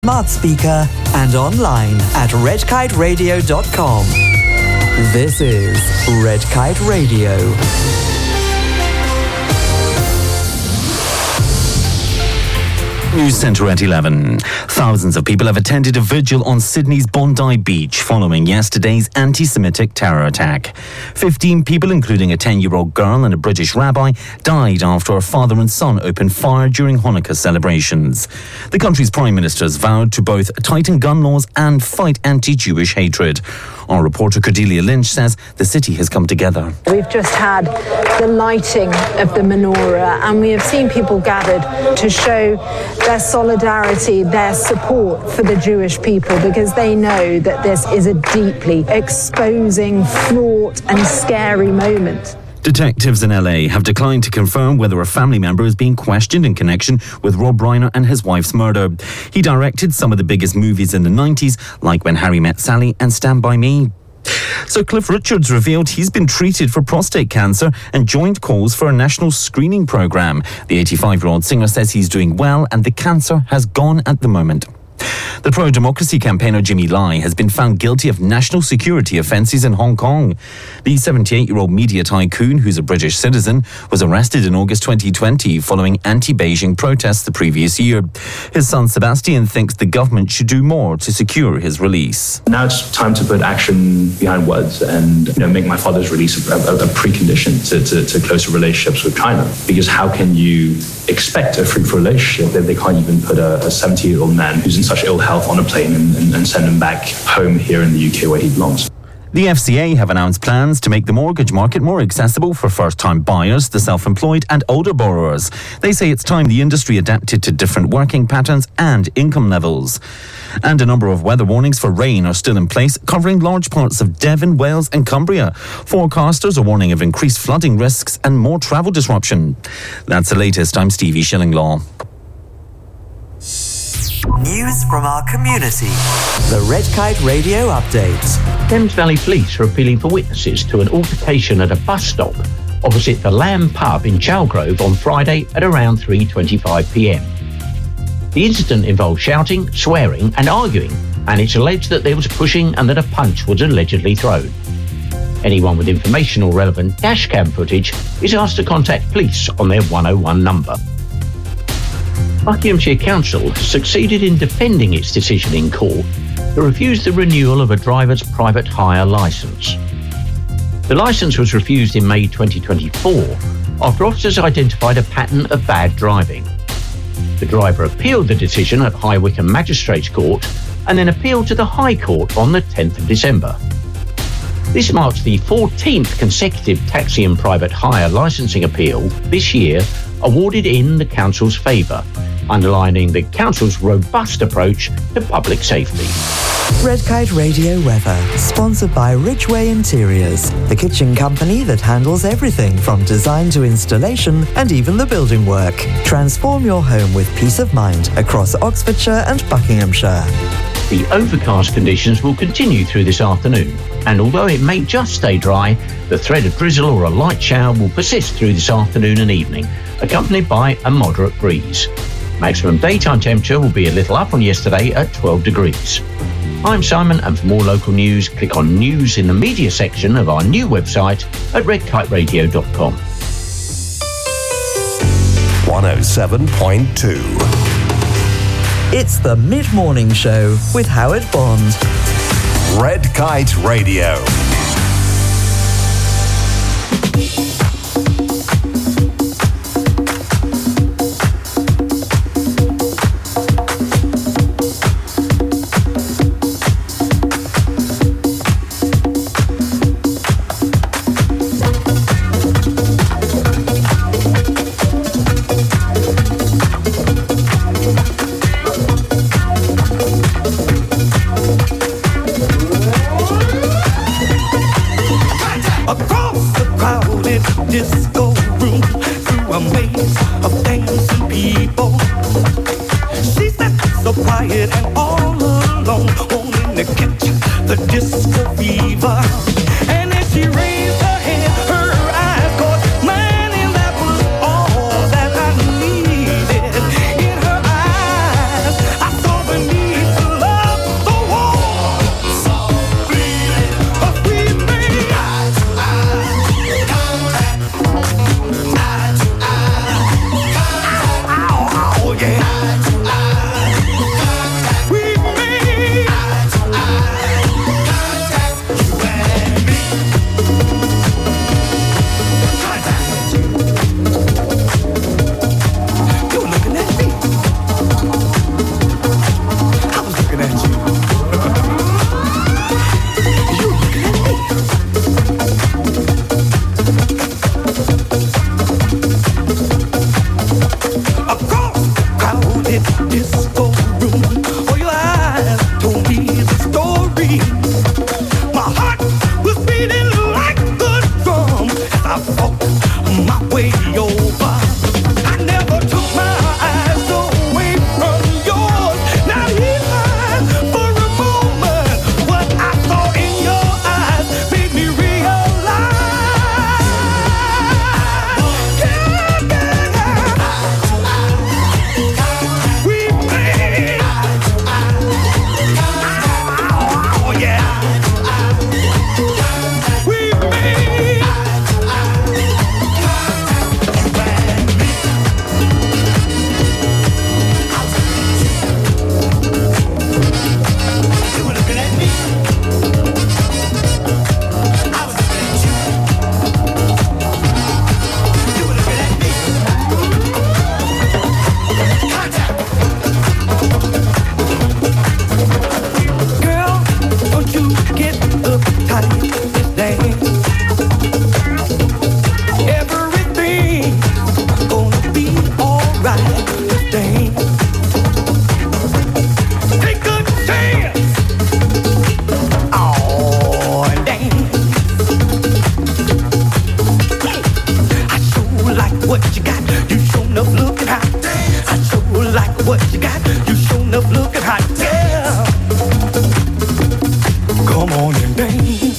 smart speaker and online at redkiteradio.com. This is Red Kite Radio. News Centre at 11. Thousands of people have attended a vigil on Sydney's Bondi Beach following yesterday's anti-Semitic terror attack. 15 people, including a 10-year-old girl and a British rabbi, died after a father and son opened fire during Hanukkah celebrations. The country's prime ministers vowed to both tighten gun laws and fight anti-Jewish hatred. Our reporter Cordelia Lynch says the city has come together. We've just had the lighting of the menorah and we have seen people gathered to show their solidarity, their support for the Jewish people, because they know that this is a deeply exposing, fraught and scary moment. Detectives in LA have declined to confirm whether a family member is being questioned in connection with Rob Reiner and his wife's murder. He directed some of the biggest movies in the 90s, like When Harry Met Sally and Stand By Me. Sir Cliff Richards revealed he's been treated for prostate cancer and joined calls for a national screening programme. The 85-year-old singer says he's doing well and the cancer has gone at the moment. The pro-democracy campaigner Jimmy Lai has been found guilty of national security offences in Hong Kong. The 78-year-old media tycoon, who's a British citizen, was arrested in August 2020 following anti-Beijing protests the previous year. His son Sebastian thinks the government should do more to secure his release. Now it's time to put action behind words and make my father's release a precondition to closer relationships with China. Because how can you expect a fruitful relationship if they can't even put a 70-year-old man who's in such ill health on a plane and send him back home here in the UK where he belongs? The FCA have announced plans to make the mortgage market more accessible for first-time buyers, the self-employed and older borrowers. They say it's time the industry adapted to different working patterns and income levels. And a number of weather warnings for rain are still in place, covering large parts of Devon, Wales and Cumbria. Forecasters are warning of increased flooding risks and more travel disruption. That's the latest. I'm Stevie Shillinglaw. News from our community. The Red Kite Radio Update. Thames Valley Police are appealing for witnesses to an altercation at a bus stop opposite the Lamb pub in Chalgrove on Friday at around 3:25pm. The incident involved shouting, swearing and arguing, and it's alleged that there was pushing and that a punch was allegedly thrown. Anyone with information or relevant dashcam footage is asked to contact police on their 101 number. Buckinghamshire Council has succeeded in defending its decision in court to refuse the renewal of a driver's private hire licence. The licence was refused in May 2024 after officers identified a pattern of bad driving. The driver appealed the decision at High Wycombe Magistrates Court and then appealed to the High Court on the 10th of December. This marks the 14th consecutive taxi and private hire licensing appeal this year awarded in the Council's favour, underlining the Council's robust approach to public safety. Red Kite Radio weather, sponsored by Ridgeway Interiors, the kitchen company that handles everything from design to installation and even the building work. Transform your home with peace of mind across Oxfordshire and Buckinghamshire. The overcast conditions will continue through this afternoon, and although it may just stay dry, the threat of drizzle or a light shower will persist through this afternoon and evening, accompanied by a moderate breeze. Maximum daytime temperature will be a little up on yesterday at 12 degrees. I'm Simon, and for more local news, click on News in the Media section of our new website at redkiteradio.com. 107.2. It's the Mid-Morning Show with Howard Bond. Red Kite Radio. Disco room through a maze of dancing people. She sat so quiet and all alone, wanting to catch the disco fever. And as she raised her head, her eyes caught mine, and that was all that I needed. In her eyes, I saw the need. looking hot, yeah. Come on and dance.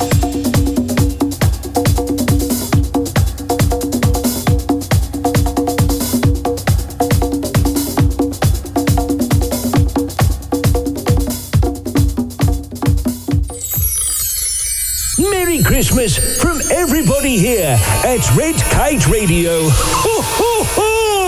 Merry Christmas from everybody here at Red Kite Radio. Ho, ho, ho!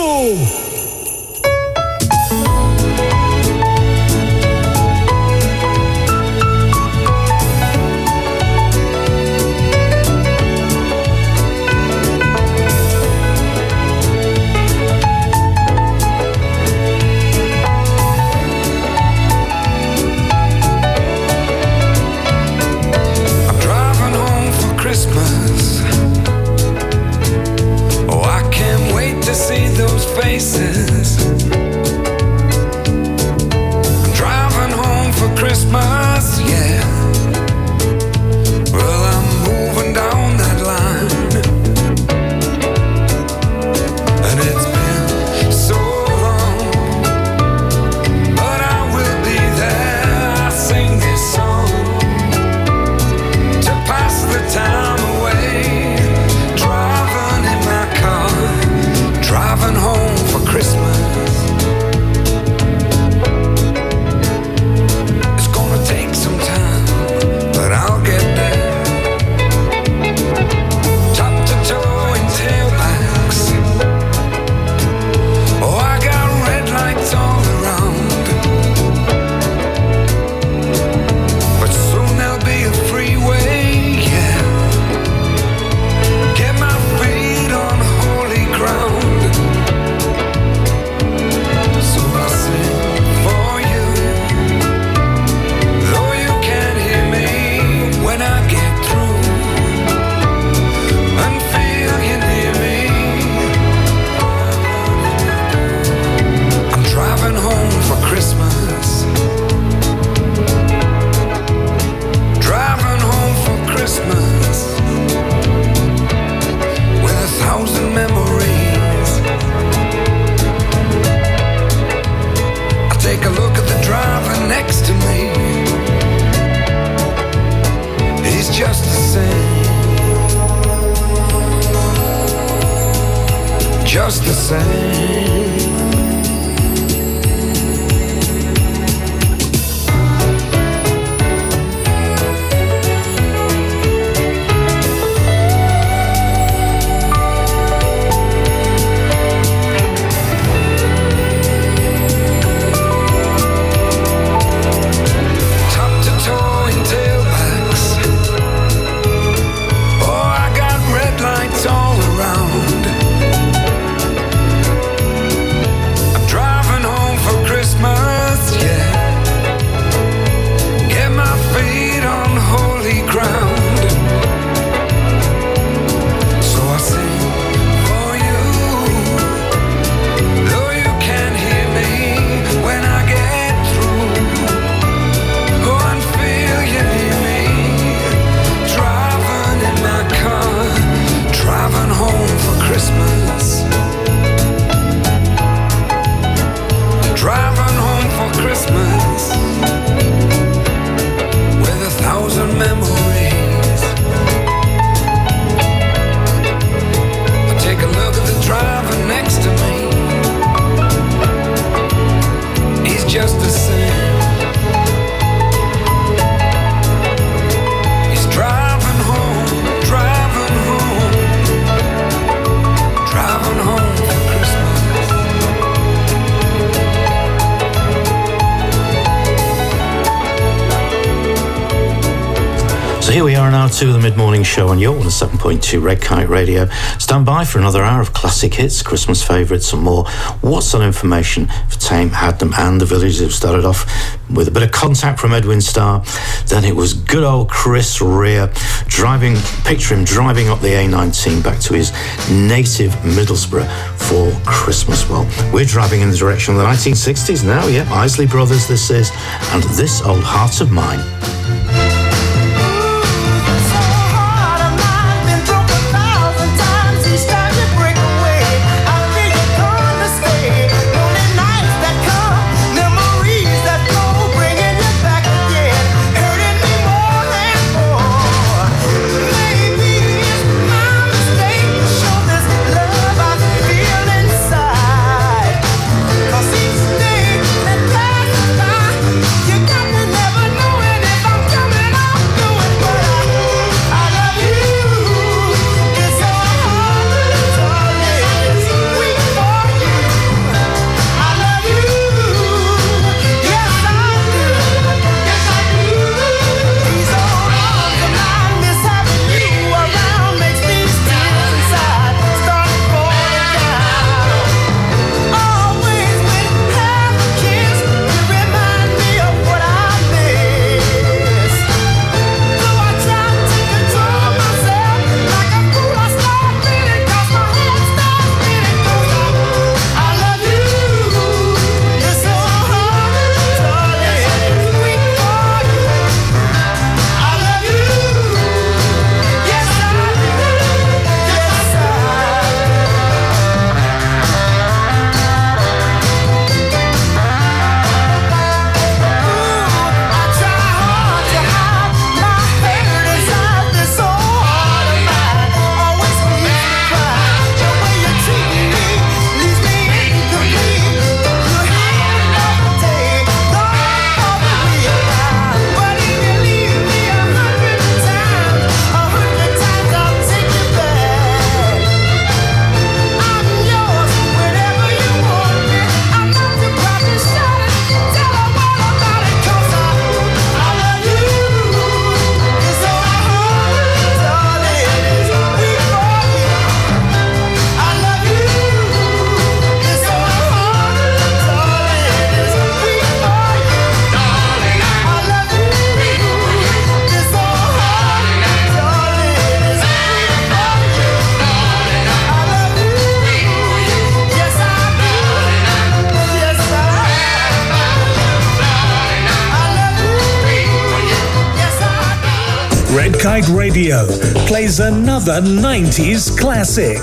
Faces. I'm driving home for Christmas, yeah. Well, I'm moving down that line, and it's been so long, but I will be there. I sing this song to pass the time away, driving in my car, driving home for Christmas. It's gonna take some time, but I'll get there. Top to toe in tailbacks. Oh, I got red lights all around, but soon there'll be a freeway, yeah. Get my feet on holy ground. Driving home for Christmas. Driving home for Christmas with 1,000 memories. I take a look at the driver next to me. He's just the same. Just the same. All around. I'm driving home for Christmas, yeah. Get my feet on holy ground. So I sing for you, though you can't hear me when I get through. Go and feel you near me, driving in my car, driving home for Christmas. Driving home for Christmas with 1,000 memories. I take a look at the driver next to me. He's just the same. He's driving home, driving home. Driving home for Christmas. So here we are now to the mid-morning show on your 107.2 Red Kite Radio. Stand by for another hour of classic hits, Christmas favourites and more. What's on information for Tame, Hadnam and the Village? It started off with a bit of contact from Edwin Starr. Then it was good old Chris Rea picture him driving up the A19 back to his native Middlesbrough for Christmas. Well, we're driving in the direction of the 1960s now, yeah. Isley Brothers this is, and This Old Heart of Mine. Memories Red Kite Radio plays another 90s classic.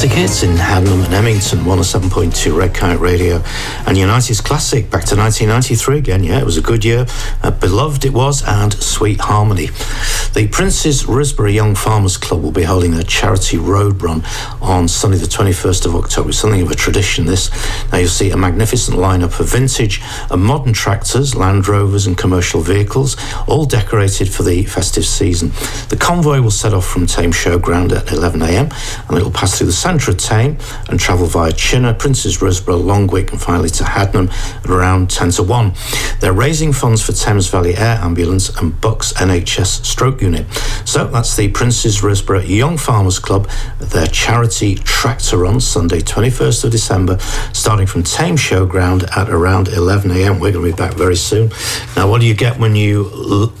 Classic Hits in Haddenham and Emmington, 107.2 Red Kite Radio, and United's Classic back to 1993 again. Yeah, it was a good year. Beloved it was, and Sweet Harmony. The Prince's Risborough Young Farmers Club will be holding their charity road run on Sunday the 21st of October. It's something of a tradition, this. Now you'll see a magnificent lineup of vintage and modern tractors, Land Rovers and commercial vehicles, all decorated for the festive season. The convoy will set off from Tame Showground at 11 a.m. and it'll pass through the centre of Tame and travel via Chinner, Prince's Risborough, Longwick and finally to Haddenham at around 10 to 1. They're raising funds for Thames Valley Air Ambulance and Bucks NHS Stroke Unit. So that's the Prince's Risborough Young Farmers Club, their charity tractor run Sunday 21st of December, starting from Tame Showground at around 11 a.m. We're going to be back very soon. Now, what do you get when you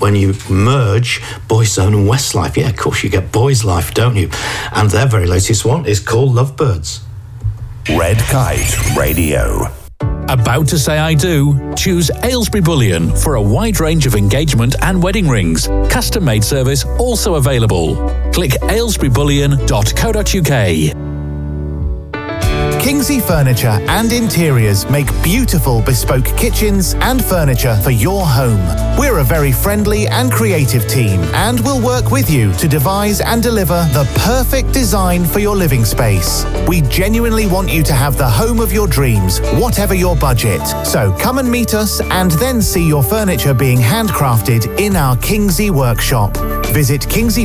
merge Boyzone and Westlife? Yeah, of course you get Boys Life, don't you? And their very latest one is called Lovebirds. Red Kite Radio. About to say I do? Choose Aylesbury Bullion for a wide range of engagement and wedding rings. Custom-made service also available. Click aylesburybullion.co.uk. Kingsley Furniture and Interiors make beautiful bespoke kitchens and furniture for your home. We're a very friendly and creative team and will work with you to devise and deliver the perfect design for your living space. We genuinely want you to have the home of your dreams, whatever your budget. So come and meet us and then see your furniture being handcrafted in our Kingsley workshop. Visit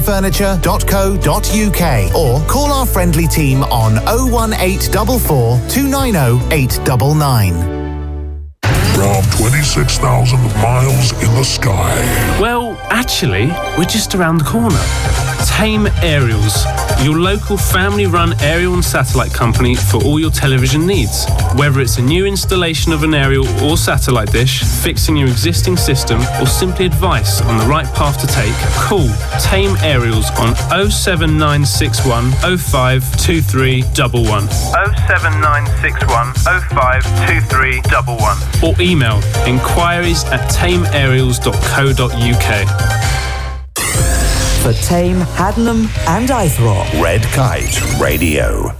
kingsleyfurniture.co.uk or call our friendly team on 01844 290 899. Around 26,000 miles in the sky. Well, actually, we're just around the corner. Tame Aerials, your local family-run aerial and satellite company for all your television needs. Whether it's a new installation of an aerial or satellite dish, fixing your existing system, or simply advice on the right path to take, call Tame Aerials on 07961 052311. 07961 052311. Or email inquiries@tameaerials.co.uk. For Tame, Haddenham and Eythrope. Red Kite Radio.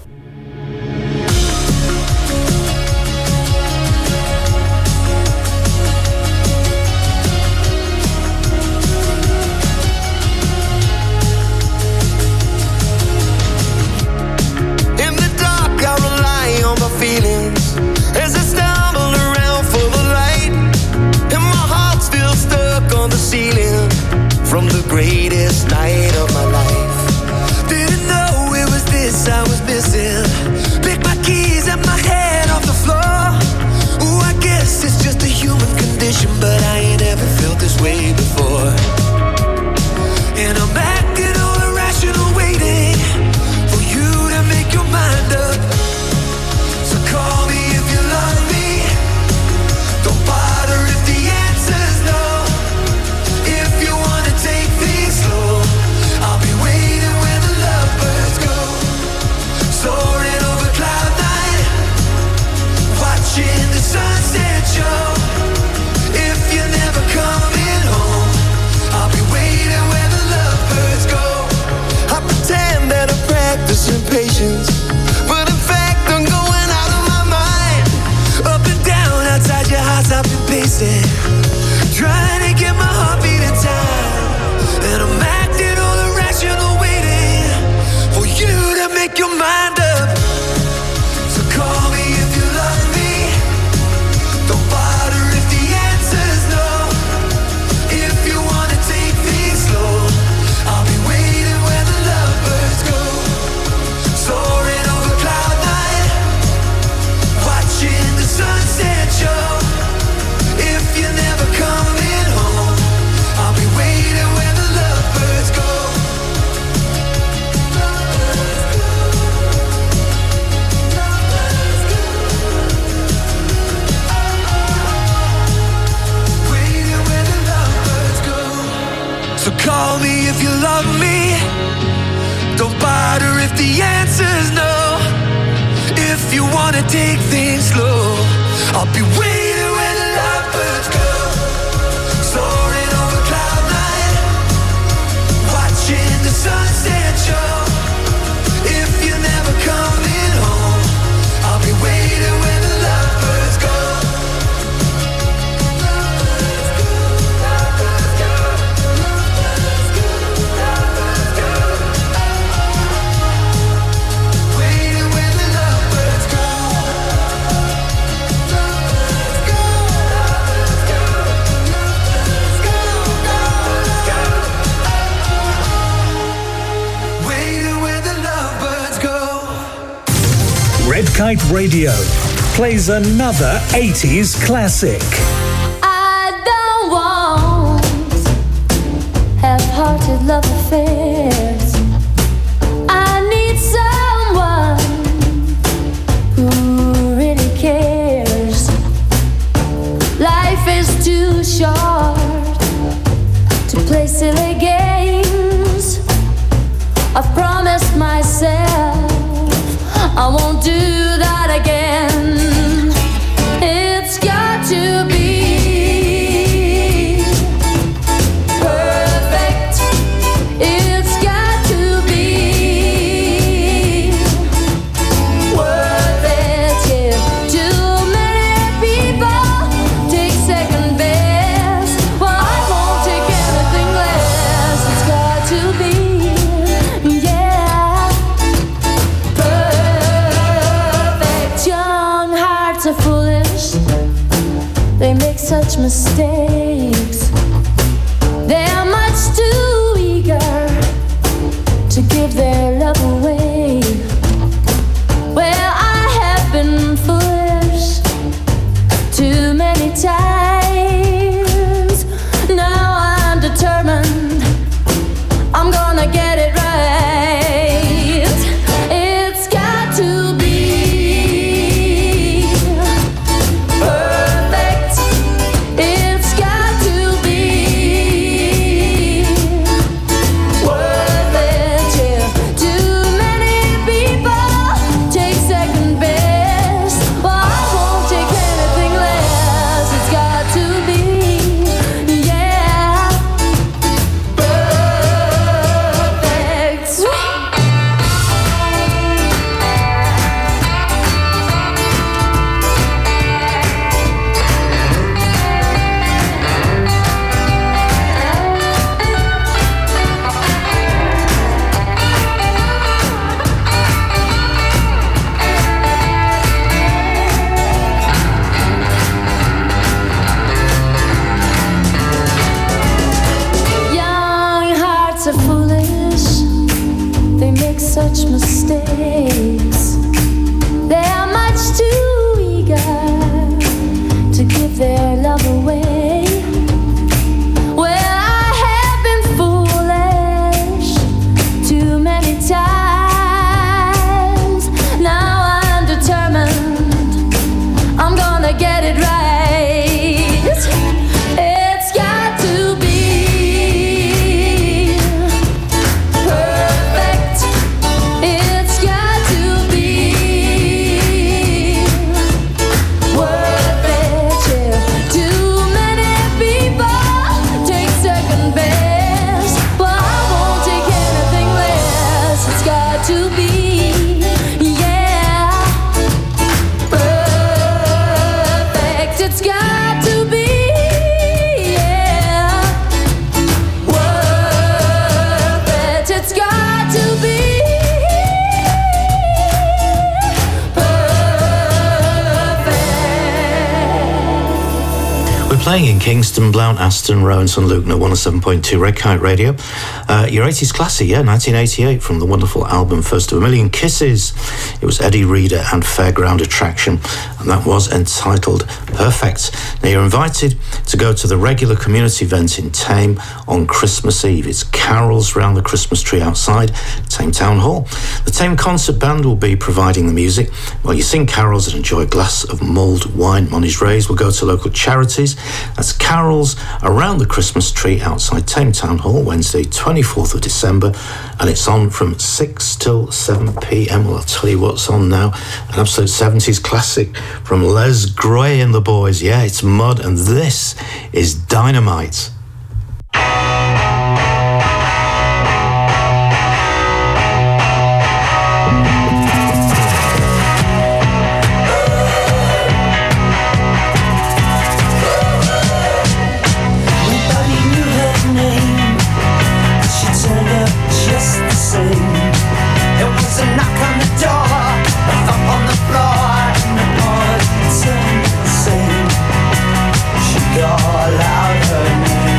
In the dark, I rely on my feelings as I stumble around for the light, and my heart's still stuck on the ceiling from the greatest night of my life. Didn't know it was this I was missing. Pick my keys and my head off the floor. Ooh, I guess it's just a human condition, but I ain't ever felt this way before. And I'm acting all irrational, waiting for you to make your mind up. So call me if you love me. Don't bother if the answer's no. If you wanna take things slow, I'll be waiting where the lovebirds go. Soaring over cloud nine, watching the sunset show. If you're never coming home, I'll be waiting where the lovebirds go. I pretend that I'm practicing patience, but in fact I'm going out of my mind. Up and down outside your house I've been pacing, trying to get my heart beating time. And I'm acting all irrational, waiting for you to make your mind up. So call me if you love me. Don't bother if the answer's no. If you wanna take things slow, I'll be waiting where the lovebirds go. Soaring over cloud nine, watching the sunset show. If you're never coming home, I'll be waiting where the lovebirds go. Waiting where the lovebirds go. So call me if you love me. Don't bother if the answer's no. If you wanna take things slow, I'll be waiting where the lovebirds go. Soaring over cloud nine, watching the sunset show. If you're never coming Kite Radio plays another 80s classic. I don't want half-hearted love affairs. I need someone who really cares. Life is too short to play silly games. I've promised myself I won't do that again. It's got to be perfect. It's got to be worth it. Yeah. Too many people take second best. Well, I won't take anything less. It's got to be, yeah, perfect. Young hearts are foolish. They make such mistakes. They're much too eager to give their love away. Well, I have been foolish too many times. Now I'm determined I'm gonna get it right. It's got to be perfect. It's got to be worth it. Yeah. Too many people take second best. Well, I won't take anything less. It's got to be, yeah, perfect. Young hearts are foolish. They make such mistakes. They are much too eager to give their love away. Well, I have been foolish too many times. Now I'm determined I'm gonna get it right. It's got to be perfect. It's got to be worth it. Yeah. Too many people take second best. Well, I won't take anything less. It's got to be, yeah, perfect. It's got to be, yeah, worth it. It's got to be We're playing in Kingston, Blount, Aston, Rowan, St Lukener, 107.2 Red Kite Radio. Your 80s classic, yeah, 1988, from the wonderful album First of a Million Kisses. It was Eddie Reader and Fairground Attraction, and that was entitled Perfect. Now, you're invited to go to the regular community event in Tame on Christmas Eve. It's carols round the Christmas tree outside Tame Town Hall. The Tame Concert Band will be providing the music while you sing carols and enjoy a glass of mulled wine. Money's raised will go to local charities. That's carols around the Christmas tree outside Tame Town Hall, Wednesday 24th of December, and it's on from 6 till 7 p.m. Well, I'll tell you what's on now. An absolute 70s classic from Les Gray and the Boys. Yeah, it's Mud, and this is Dynamite. Call out her name.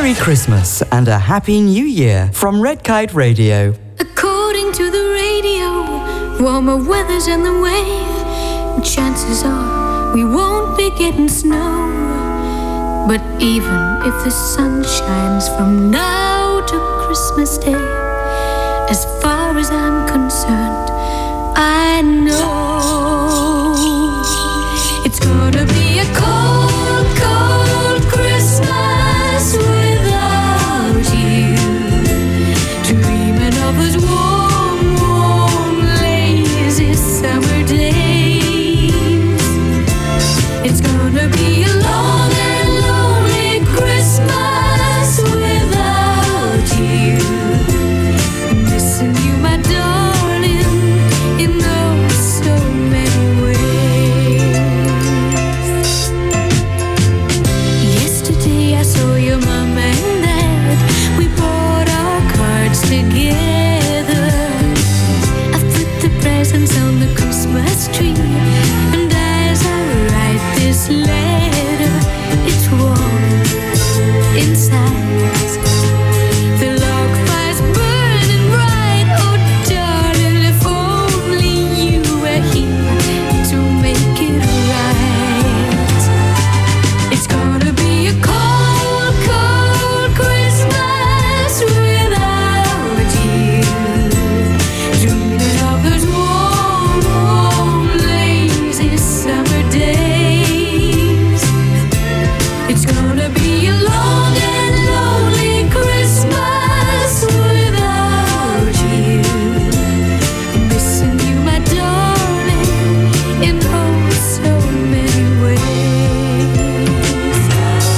Merry Christmas and a Happy New Year from Red Kite Radio. According to the radio, warmer weather's on the way. Chances are we won't be getting snow. But even if the sun shines from now to Christmas Day, as far as I'm concerned, I know it's gonna be a cold, cold Christmas without you. Dreaming of those warm, warm, lazy summer days. It's gonna be a long and lonely Christmas without you. Missing you, my darling, in oh so many ways. Yesterday I saw your mom and dad. We brought our cards together. I put the presents on the Christmas tree, and as I write this letter, it's warm inside. The log fire's burning bright. Oh, darling, if only you were here to make it right. It's gonna be a cold, cold Christmas without you. Dreaming of those warm, warm, lazy summer days. It's gonna be a long and lonely Christmas without you. Missing you, my darling, in oh so many ways.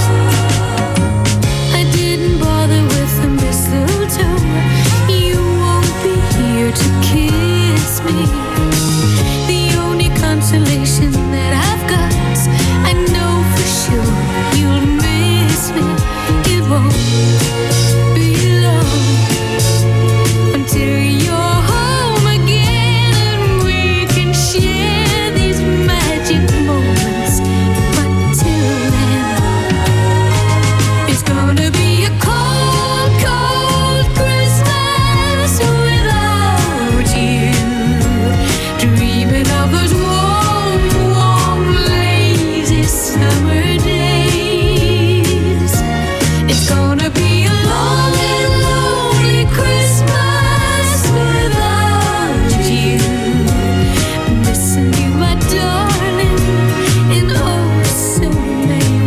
I didn't bother with the mistletoe. You won't be here to kiss me. The only consolation that I've got, I know for sure you'll miss me. It won't be long until you're home again and we can share these magic moments. But till then, it's gonna be a cold, cold Christmas without you. Dreaming of those warm, warm, lazy summer days. It's gonna be a long and lonely Christmas without you. Missing you, my darling, in oh so many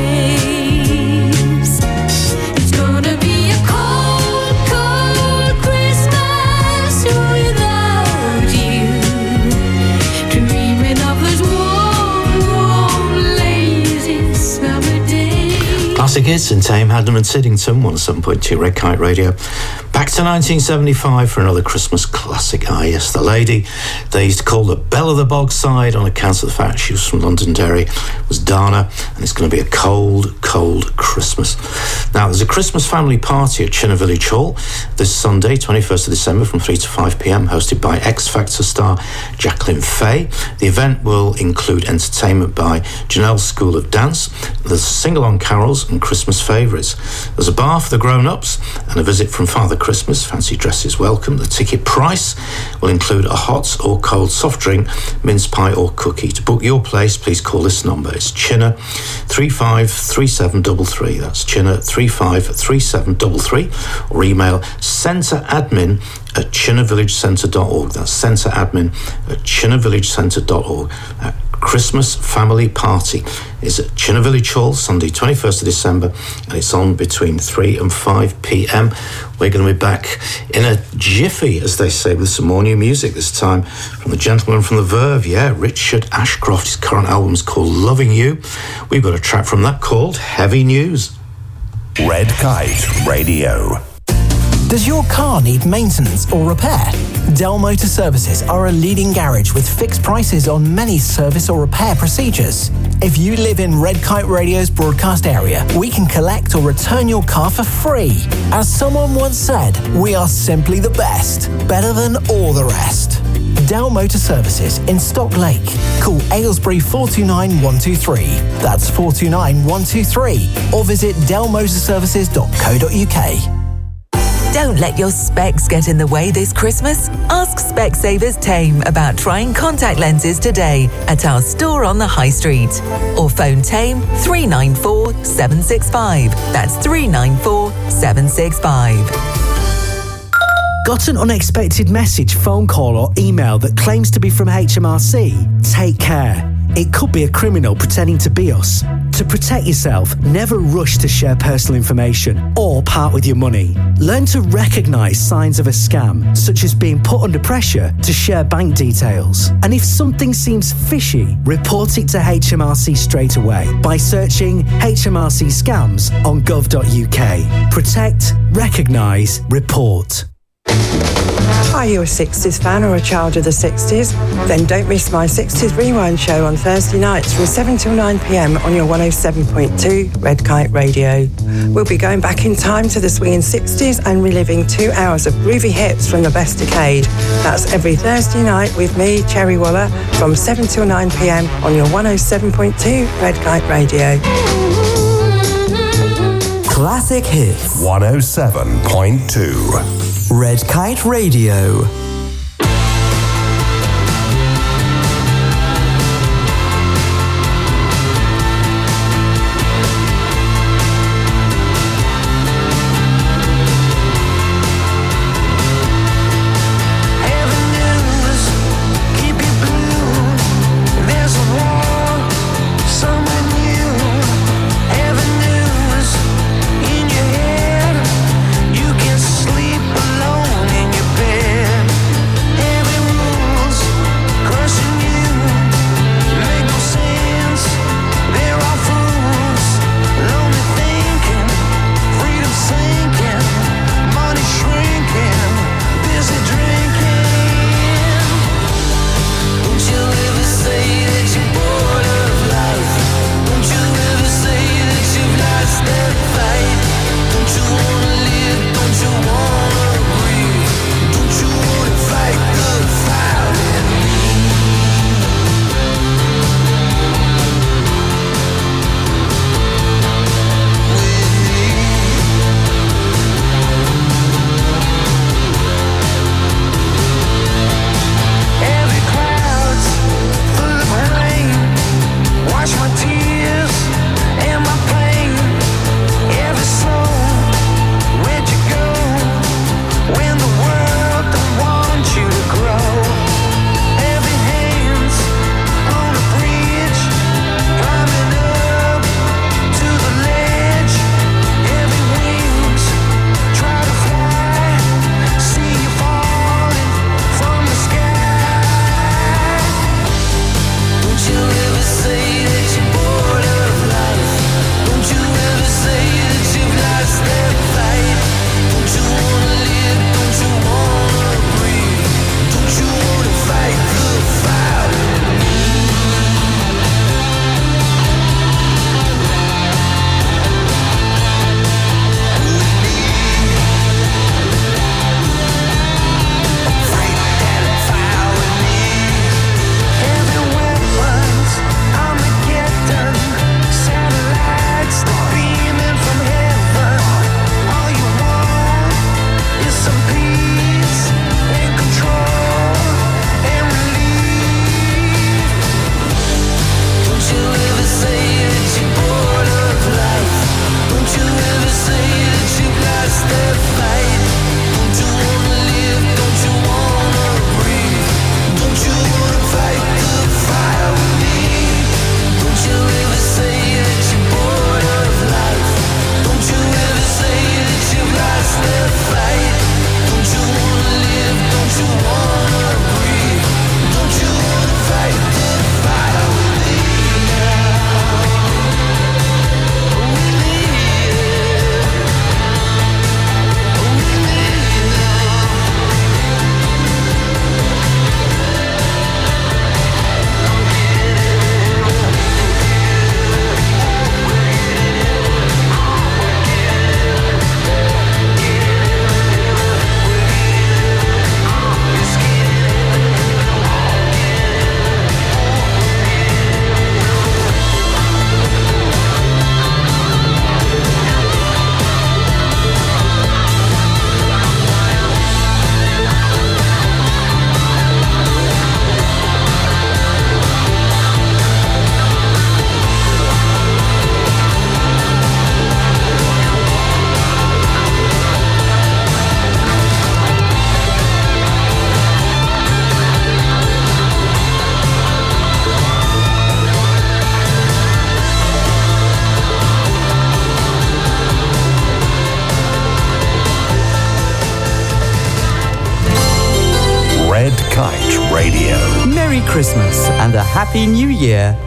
ways. It's gonna be a cold, cold Christmas without you. Dreaming of those warm, warm, lazy summer days. Classic hits and Tame Hadden and Siddington, 107.2 Red Kite Radio. Back to 1975 for another Christmas classic. Ah, yes, the lady they used to call the Belle of the Bogside on account of the fact she was from Londonderry was Dana, and it's going to be a cold, cold Christmas. Now, there's a Christmas family party at Chinner Village Hall this Sunday, 21st of December from 3 to 5 p.m, hosted by X Factor star Jacqueline Fay. The event will include entertainment by Janelle's School of Dance. There's sing-along carols and Christmas favourites. There's a bar for the grown-ups and a visit from Father Christmas. Fancy dresses welcome. The ticket price will include a hot or cold soft drink, mince pie or cookie. To book your place, please call this number. It's Chinner 353733. That's Chinner 353733, or email centreadmin@chinnervillagecentre.org. That's centreadmin@chinnervillagecentre.org. Christmas family party is at Chinner Village Hall, Sunday 21st of December, and it's on between 3 and 5 p.m. We're going to be back in a jiffy, as they say, with some more new music, this time from the gentleman from the Verve, Richard Ashcroft. His current album's called Loving You. We've got a track from that called Heavy News. Red Kite Radio. Does your car need maintenance or repair? Dell Motor Services are a leading garage with fixed prices on many service or repair procedures. If you live in Red Kite Radio's broadcast area, we can collect or return your car for free. As someone once said, we are simply the best, better than all the rest. Dell Motor Services in Stock Lake. Call Aylesbury 429 123. That's 429 123. Or visit dellmotorservices.co.uk. Don't let your specs get in the way this Christmas. Ask Specsavers Tame about trying contact lenses today at our store on the High Street. Or phone Tame 394 765. That's 394 765. Got an unexpected message, phone call or email that claims to be from HMRC? Take care. It could be a criminal pretending to be us. To protect yourself, never rush to share personal information or part with your money. Learn to recognise signs of a scam, such as being put under pressure to share bank details. And if something seems fishy, report it to HMRC straight away by searching HMRC scams on gov.uk. Protect, recognise, report. Are you a 60s fan or a child of the 60s? Then don't miss my 60s Rewind show on Thursday nights from 7 till 9 p.m. on your 107.2 Red Kite Radio. We'll be going back in time to the swinging 60s and reliving 2 hours of groovy hits from the best decade. That's every Thursday night with me, Cherry Waller, from 7 till 9 p.m. on your 107.2 Red Kite Radio. Classic Hits 107.2 Red Kite Radio. Sleep alone in your bed. Kite Radio. Merry Christmas and a Happy New Year.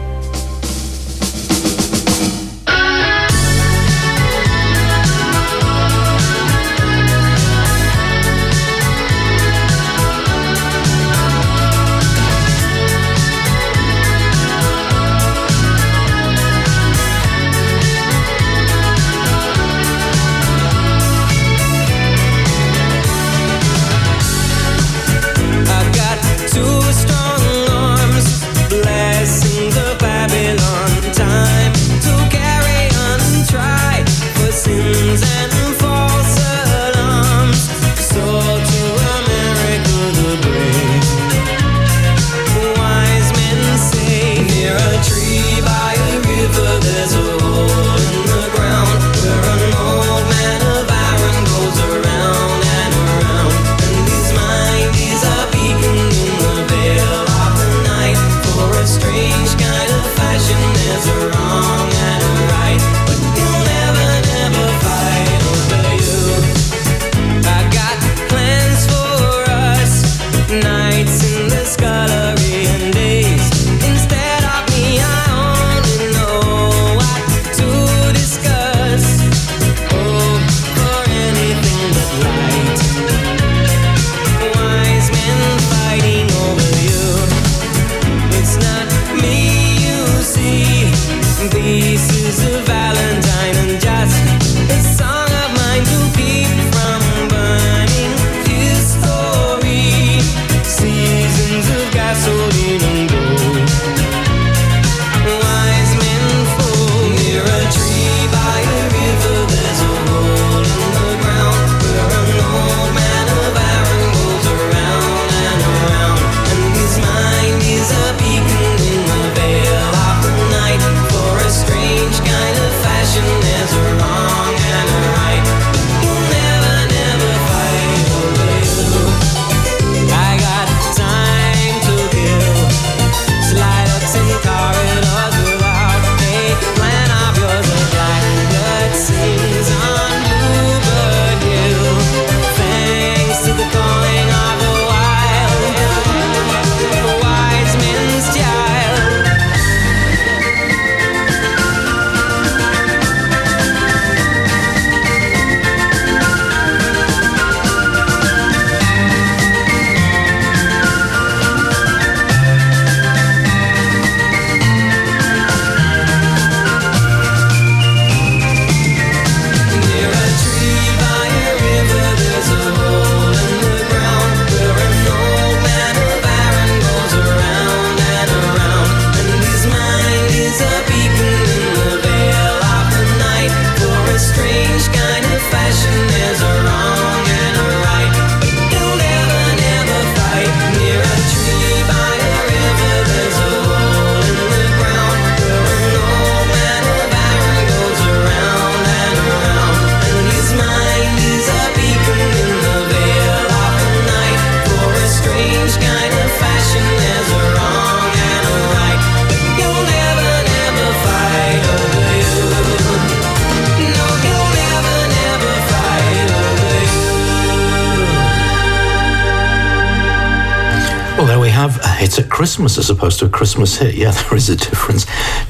At Christmas as opposed to a Christmas hit. Yeah, there is a difference.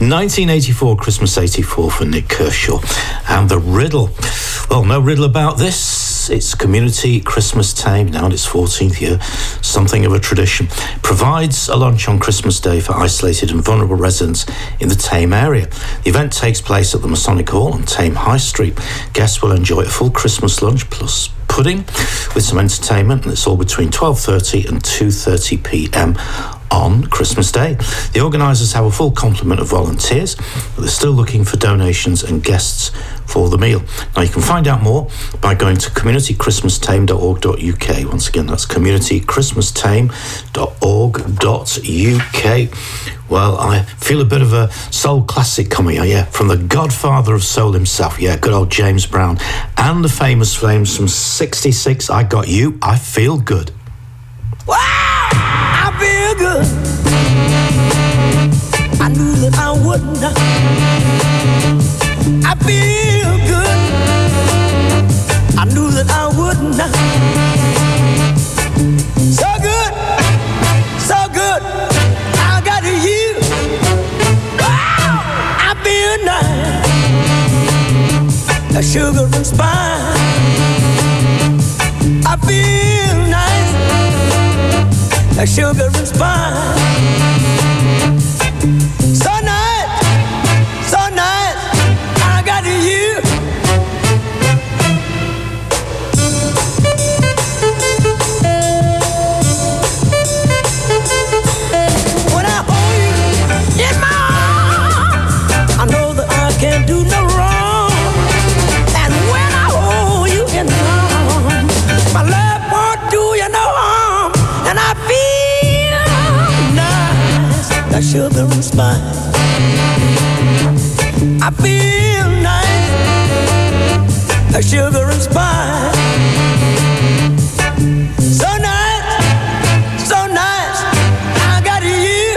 1984, Christmas 84 for Nick Kershaw. And the riddle. Well, no riddle about this. It's Community Christmas Tame, now in its 14th year. Something of a tradition. Provides a lunch on Christmas Day for isolated and vulnerable residents in the Tame area. The event takes place at the Masonic Hall on Tame High Street. Guests will enjoy a full Christmas lunch plus pudding with some entertainment, and it's all between 12:30 and 2:30 p.m. on Christmas Day. The organisers have a full complement of volunteers, but they're still looking for donations and guests for the meal. Now, you can find out more by going to communitychristmastame.org.uk. Once again, that's communitychristmastame.org.uk. Well, I feel a bit of a soul classic coming, yeah, from the godfather of soul himself, yeah, good old James Brown, and the famous Flames from 66, I Got You, I Feel Good. Wow, I feel good. I knew that I wouldn't. I feel good. I knew that I wouldn't. So good. sugar and spice. I feel nice, like sugar and spice. So nice, so nice, I got you. When I hold you in my arms, I know that I can't do no wrong. And when I hold you in my arms, my love won't do you no harm. And I feel nice, like sugar and spice. I feel nice, like sugar and spice. So nice, so nice, I got you.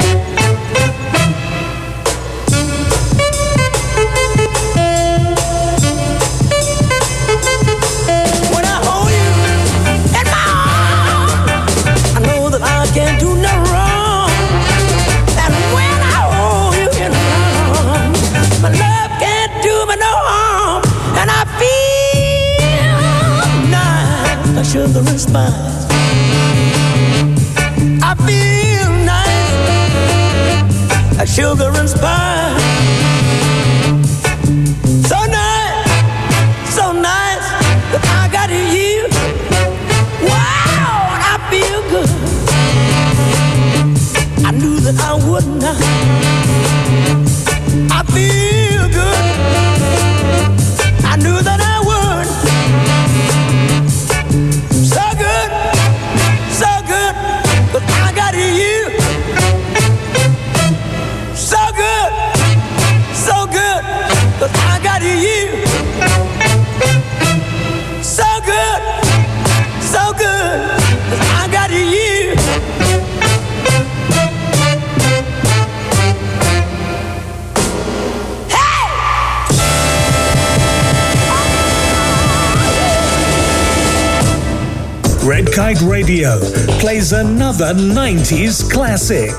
When I hold you in my arms, I know that I can't do no wrong. And when I hold you in my arms, my love can't do me no harm. And I feel nice, like sugar and spice. I feel nice, like sugar and spice. So nice that I got you. Wow, I feel good. I knew that I would not. I feel good. I knew that I would. So good, but I got you. So good, but I got you. So good, but I got you. Red Kite Radio plays another 90s classic.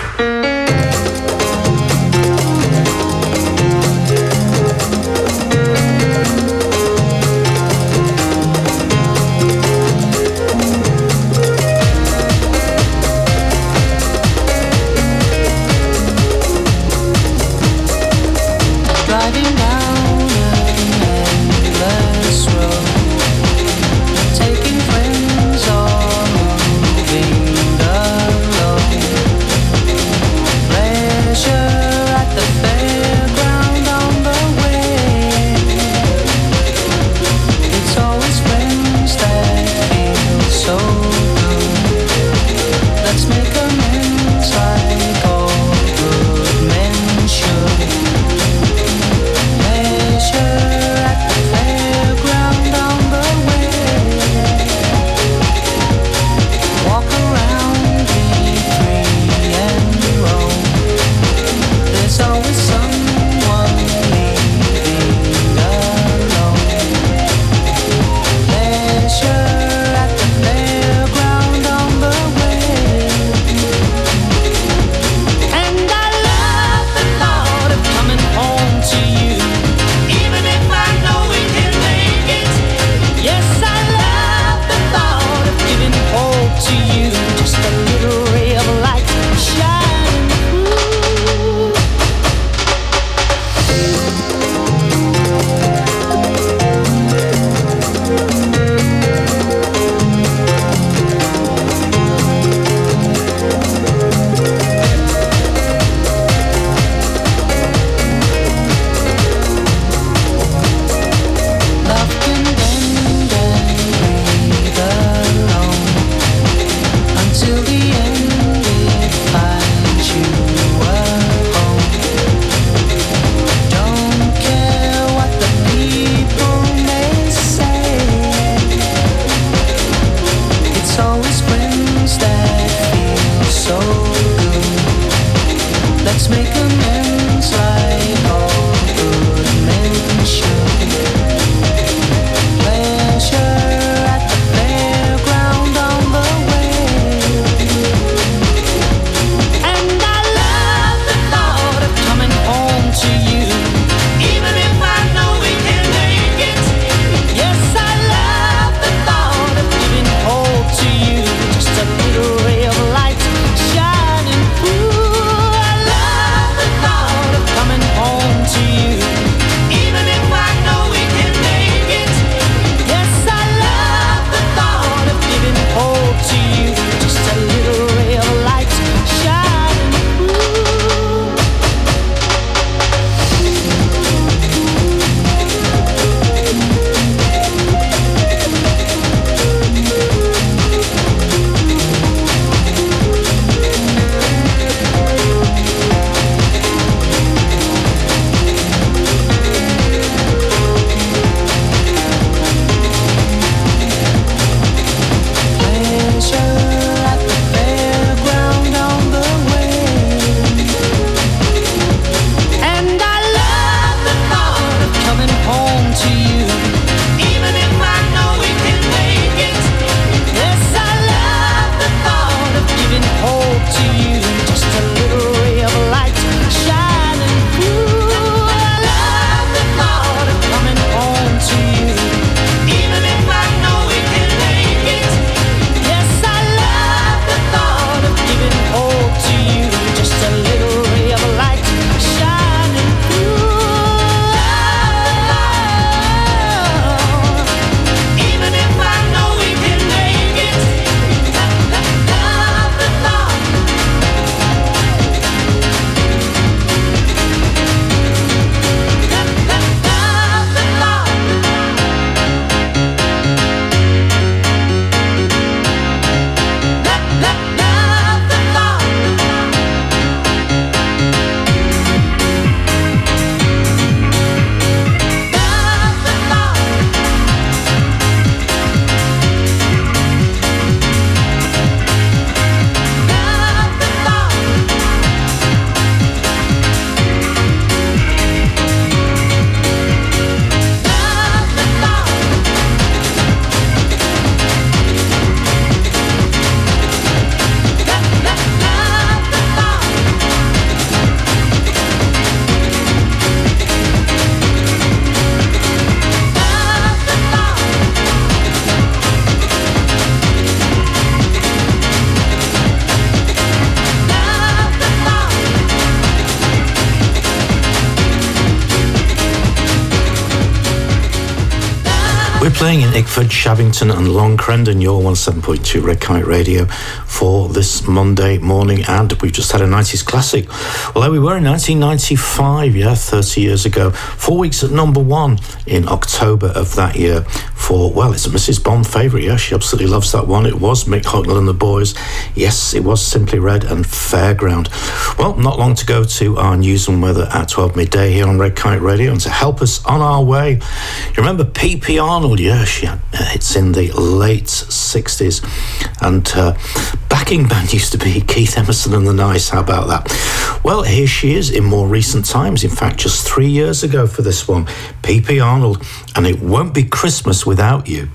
Driving down an endless road, taking friends or moving alone. playing in Ickford, Shavington and Long Crendon, your 107.2 Red Kite Radio for this Monday morning. And we've just had a 90s classic. Well, there we were in 1995, 30 years ago. 4 weeks at number one in October of that year for, well, it's a Mrs. Bond favourite, she absolutely loves that one. It was Mick Hucknall and the Boys. Yes, it was Simply Red and Fairground. Well, not long to go to our news and weather at 12 midday here on Red Kite Radio, and to help us on our way, you remember P.P. Arnold? She had hits in the late 60s, and backing band used to be Keith Emerson and the Nice. How about that? Well, here she is in more recent times, in fact just 3 years ago for this one, P.P. Arnold, and It Won't Be Christmas Without You.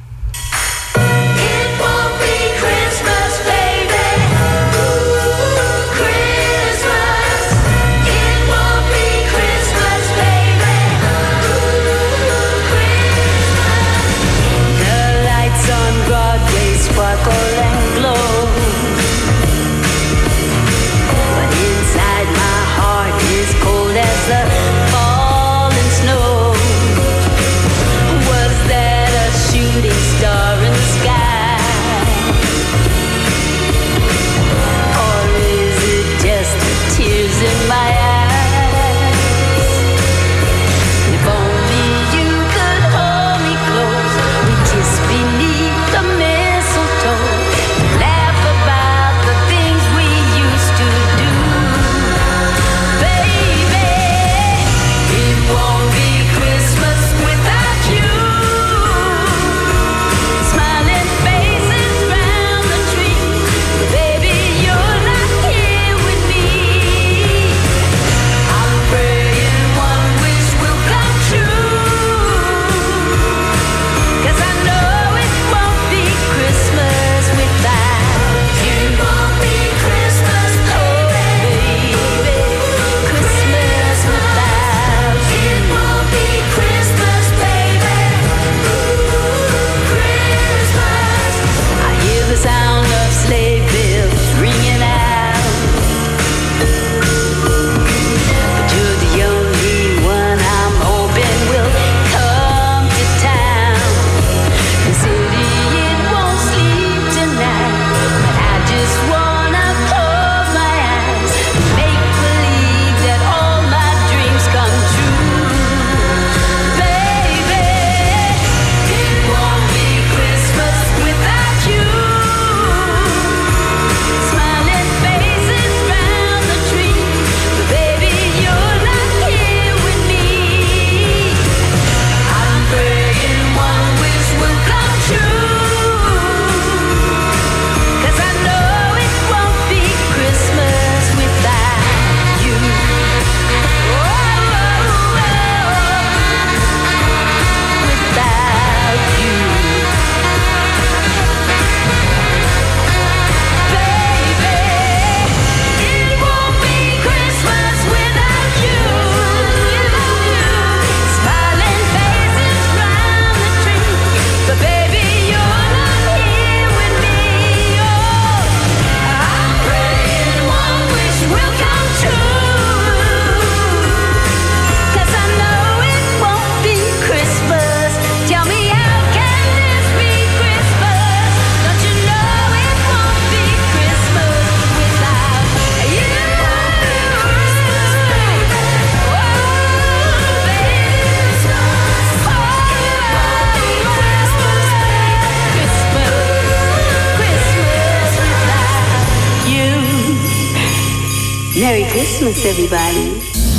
Merry Christmas, everybody.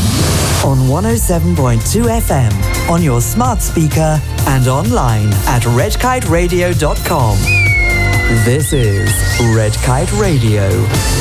On 107.2 FM, on your smart speaker, and online at redkiteradio.com. This is Red Kite Radio.